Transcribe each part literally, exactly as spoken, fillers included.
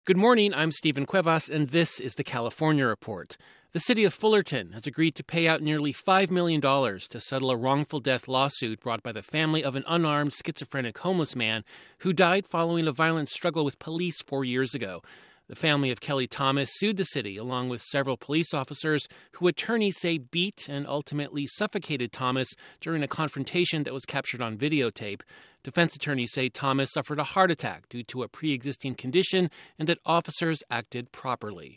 Good morning, I'm Stephen Cuevas, and this is the California Report. The city of Fullerton has agreed to pay out nearly five million dollars to settle a wrongful death lawsuit brought by the family of an unarmed schizophrenic homeless man who died following a violent struggle with police four years ago. The family of Kelly Thomas sued the city, along with several police officers who attorneys say beat and ultimately suffocated Thomas during a confrontation that was captured on videotape. Defense attorneys say Thomas suffered a heart attack due to a pre-existing condition and that officers acted properly.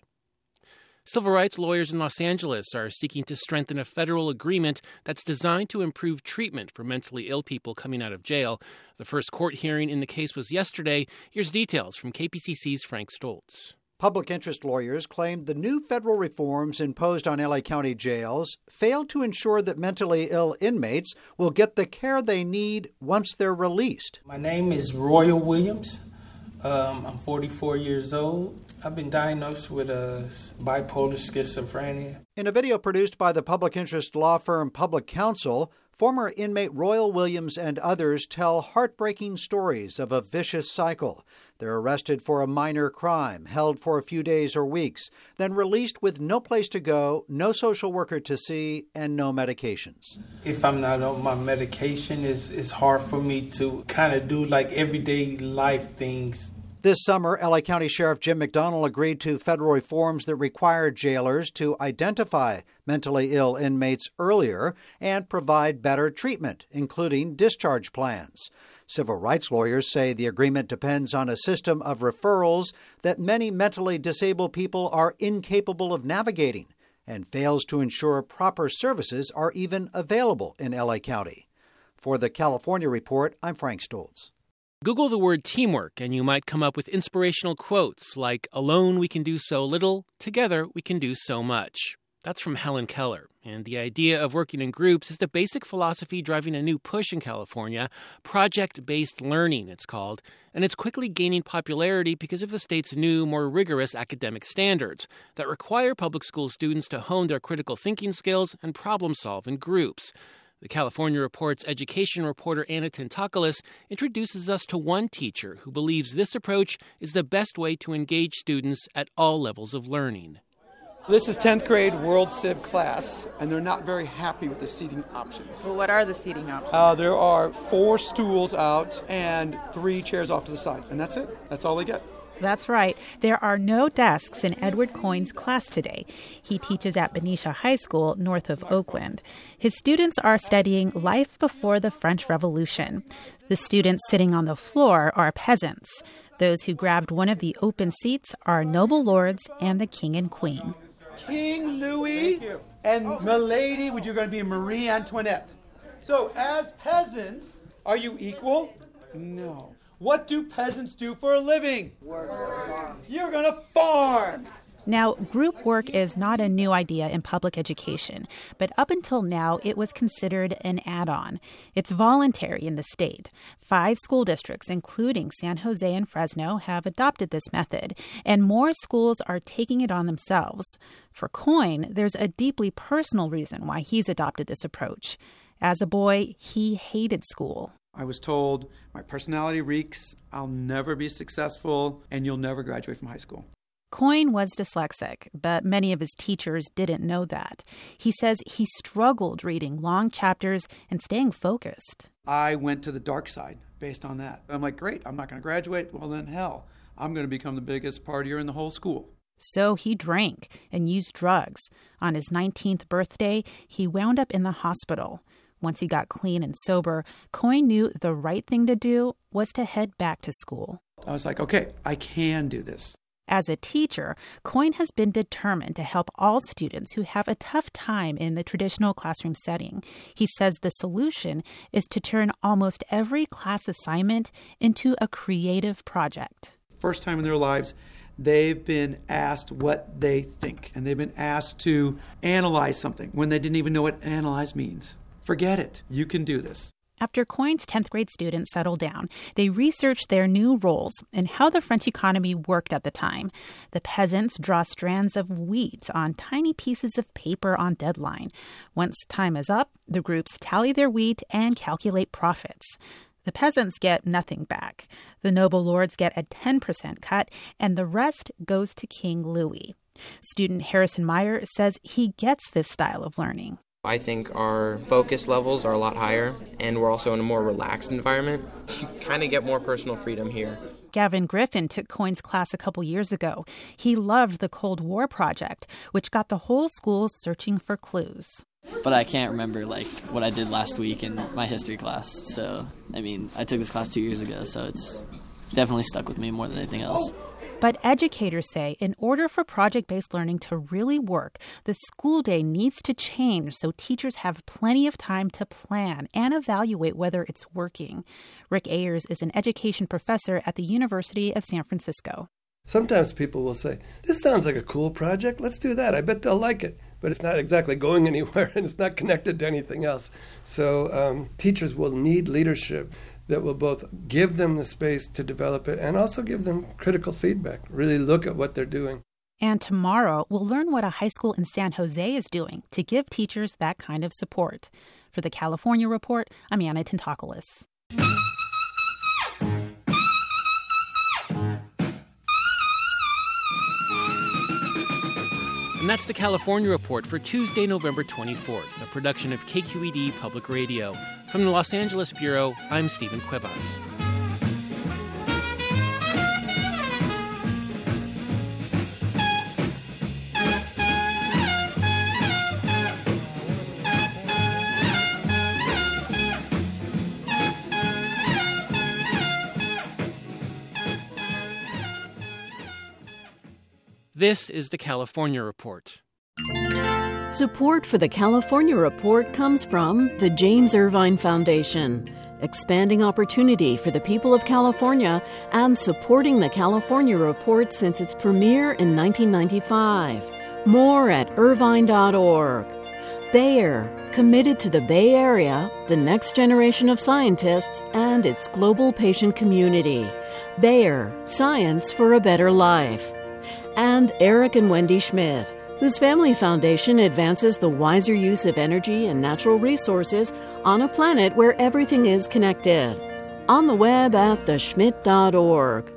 Civil rights lawyers in Los Angeles are seeking to strengthen a federal agreement that's designed to improve treatment for mentally ill people coming out of jail. The first court hearing in the case was yesterday. Here's details from K P C C's Frank Stoltz. Public interest lawyers claimed the new federal reforms imposed on L A County jails failed to ensure that mentally ill inmates will get the care they need once they're released. My name is Royal Williams. Um, I'm forty-four years old. I've been diagnosed with a bipolar schizophrenia. In a video produced by the public interest law firm Public Counsel, former inmate Royal Williams and others tell heartbreaking stories of a vicious cycle. They're arrested for a minor crime, held for a few days or weeks, then released with no place to go, no social worker to see, and no medications. If I'm not on my medication, it's, it's hard for me to kind of do like everyday life things. This summer, L A County Sheriff Jim McDonnell agreed to federal reforms that require jailers to identify mentally ill inmates earlier and provide better treatment, including discharge plans. Civil rights lawyers say the agreement depends on a system of referrals that many mentally disabled people are incapable of navigating and fails to ensure proper services are even available in L A County. For the California Report, I'm Frank Stoltz. Google the word teamwork, and you might come up with inspirational quotes like, "Alone we can do so little, together we can do so much." That's from Helen Keller. And the idea of working in groups is the basic philosophy driving a new push in California, project-based learning, it's called. And it's quickly gaining popularity because of the state's new, more rigorous academic standards that require public school students to hone their critical thinking skills and problem-solve in groups. The California Report's education reporter Anna Tentakoulis introduces us to one teacher who believes this approach is the best way to engage students at all levels of learning. This is tenth grade World Civ class, and they're not very happy with the seating options. Well, what are the seating options? Uh, there are four stools out and three chairs off to the side, and that's it. That's all they get. That's right. There are no desks in Edward Coyne's class today. He teaches at Benicia High School, north of Oakland. His students are studying life before the French Revolution. The students sitting on the floor are peasants. Those who grabbed one of the open seats are noble lords and the king and queen. King Louis and Milady, you're going to be Marie Antoinette. So as peasants, are you equal? No. What do peasants do for a living? Work. You're going to farm. Now, group work is not a new idea in public education, but up until now, it was considered an add-on. It's voluntary in the state. Five school districts, including San Jose and Fresno, have adopted this method, and more schools are taking it on themselves. For Coyne, there's a deeply personal reason why he's adopted this approach. As a boy, he hated school. I was told, my personality reeks, I'll never be successful, and you'll never graduate from high school. Coyne was dyslexic, but many of his teachers didn't know that. He says he struggled reading long chapters and staying focused. I went to the dark side based on that. I'm like, great, I'm not going to graduate. Well, then hell, I'm going to become the biggest partier in the whole school. So he drank and used drugs. On his nineteenth birthday, he wound up in the hospital. Once he got clean and sober, Coyne knew the right thing to do was to head back to school. I was like, okay, I can do this. As a teacher, Coyne has been determined to help all students who have a tough time in the traditional classroom setting. He says the solution is to turn almost every class assignment into a creative project. First time in their lives, they've been asked what they think, and they've been asked to analyze something when they didn't even know what analyze means. Forget it. You can do this. After Coyne's tenth grade students settled down, they researched their new roles and how the French economy worked at the time. The peasants draw strands of wheat on tiny pieces of paper on deadline. Once time is up, the groups tally their wheat and calculate profits. The peasants get nothing back. The noble lords get a ten percent cut, and the rest goes to King Louis. Student Harrison Meyer says he gets this style of learning. I think our focus levels are a lot higher, and we're also in a more relaxed environment. You kind of get more personal freedom here. Gavin Griffin took Coyne's class a couple years ago. He loved the Cold War project, which got the whole school searching for clues. But I can't remember, like, what I did last week in my history class. So, I mean, I took this class two years ago, so it's definitely stuck with me more than anything else. But educators say in order for project-based learning to really work, the school day needs to change so teachers have plenty of time to plan and evaluate whether it's working. Rick Ayers is an education professor at the University of San Francisco. Sometimes people will say, this sounds like a cool project, let's do that, I bet they'll like it. But it's not exactly going anywhere, and it's not connected to anything else. So um, teachers will need leadership that will both give them the space to develop it and also give them critical feedback, really look at what they're doing. And tomorrow, we'll learn what a high school in San Jose is doing to give teachers that kind of support. For the California Report, I'm Anna Tentopoulos. And that's the California Report for Tuesday, November twenty-fourth, a production of K Q E D Public Radio. From the Los Angeles Bureau, I'm Stephen Cuevas. This is the California Report. Support for the California Report comes from the James Irvine Foundation, expanding opportunity for the people of California and supporting the California Report since its premiere in nineteen ninety-five. More at irvine dot org. Bayer, committed to the Bay Area, the next generation of scientists, and its global patient community. Bayer, science for a better life. And Eric and Wendy Schmidt, whose family foundation advances the wiser use of energy and natural resources on a planet where everything is connected. On the web at the schmidt dot org.